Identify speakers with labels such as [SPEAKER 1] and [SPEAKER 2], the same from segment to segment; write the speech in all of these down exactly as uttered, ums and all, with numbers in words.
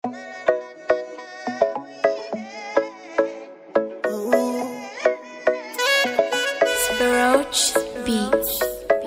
[SPEAKER 1] Roach Beats.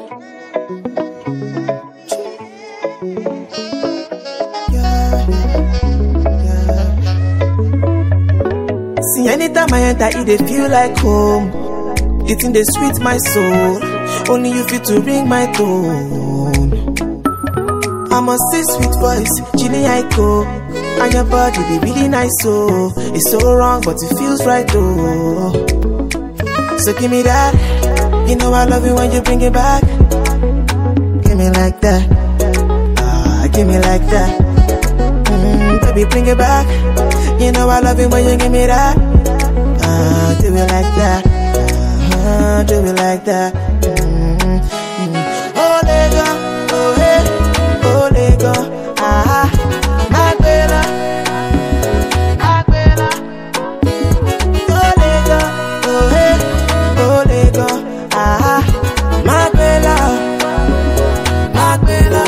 [SPEAKER 2] See, anytime I enter, it dey feel like home. It in the sweet my soul. Only you fit to ring my tone. I'm a six sweet voice, Ginny Aiko. And your body be really nice, so it's so wrong, but it feels right though. So give me that. You know I love it when you bring it back. Give me like that. Ah, give me like that. Mm, baby, bring it back. You know I love it when you give me that. Ah, do it like that. Ah, do it like that. Mm, mm. Oh, Lego, oh hey, oh Lego, ah, Agbela, Agbela. Oh Lego, oh hey, oh Lego, ah, Agbela, Agbela.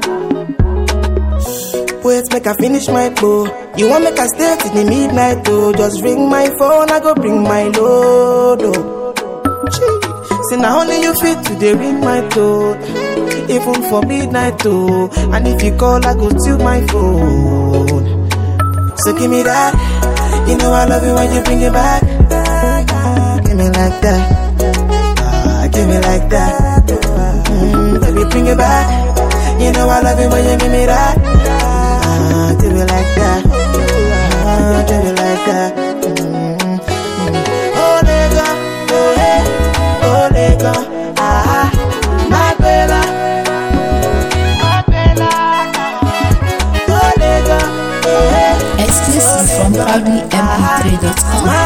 [SPEAKER 2] Wait, make I finish my bow. You want make I stay till the midnight though? Just ring my phone, I go bring my load. Oh. See now only you fit today ring my toe, even for midnight though. And if you call, I go steal my phone. So give me that. You know I love it when you bring it back. Give me like that. Ah, give me like that. Mm, baby, bring it back. You know I love it when you give me that. Ah, do it like that. Ah, do it like that. Mm, mm. Oh, nigga, oh hey, oh nigga, ah, my bella, my bella. Oh nigga, oh hey.
[SPEAKER 3] Exclusive from proudly m p three dot com.